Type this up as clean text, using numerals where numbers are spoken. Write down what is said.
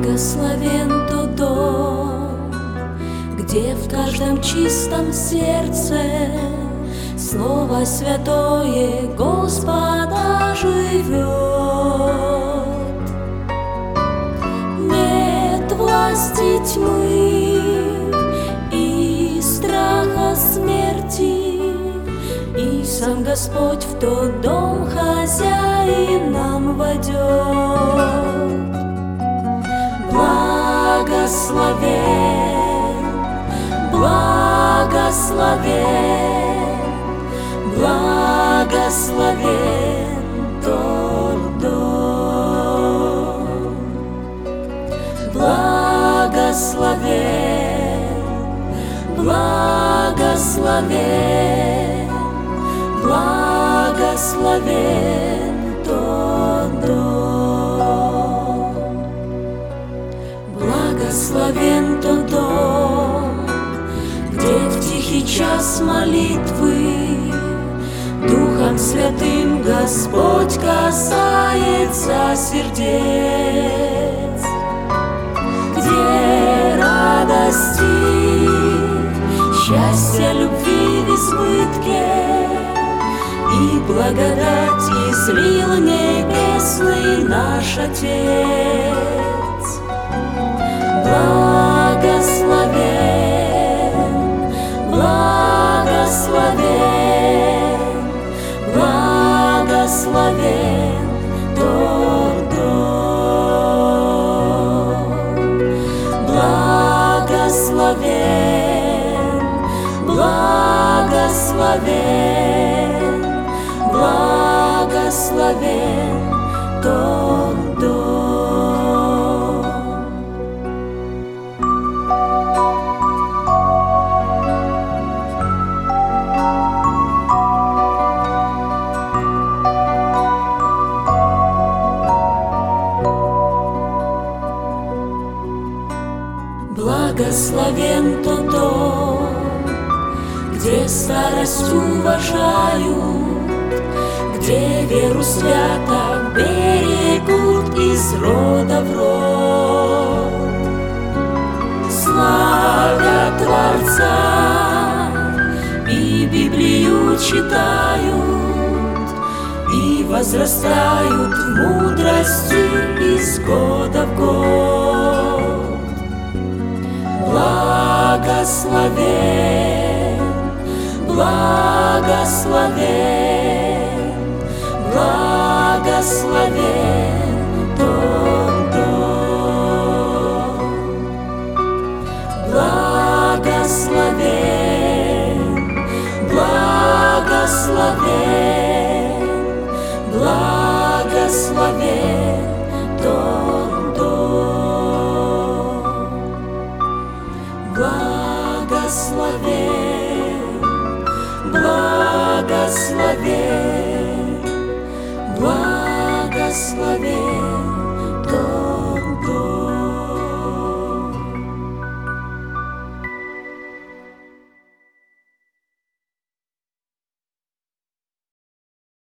Благословен тот дом, где в каждом чистом сердце Слово святое Господа живет. Нет власти тьмы и страха смерти, и сам Господь в тот дом хозяин нам войдет. Благословен, благословен, благословен тот дом. Благословен, благословен, благословен тот дом. Благословен тот дом, где в тихий час молитвы Духом Святым Господь касается сердец, где радости, счастья, любви в избытке и благодать излил небесный наш Отец. Благословен, благословен, благословен тот дом. Благословен, благословен, благословен тот дом. Благословен тот дом, где старость уважают, где веру свято берегут из рода в род. Славят Творца и Библию читают, и возрастают в мудрости из года в год. Благословен, благословен, благословен тот дом. Благословен, благословен, благословен тот дом. Благословен, благословен, благословен.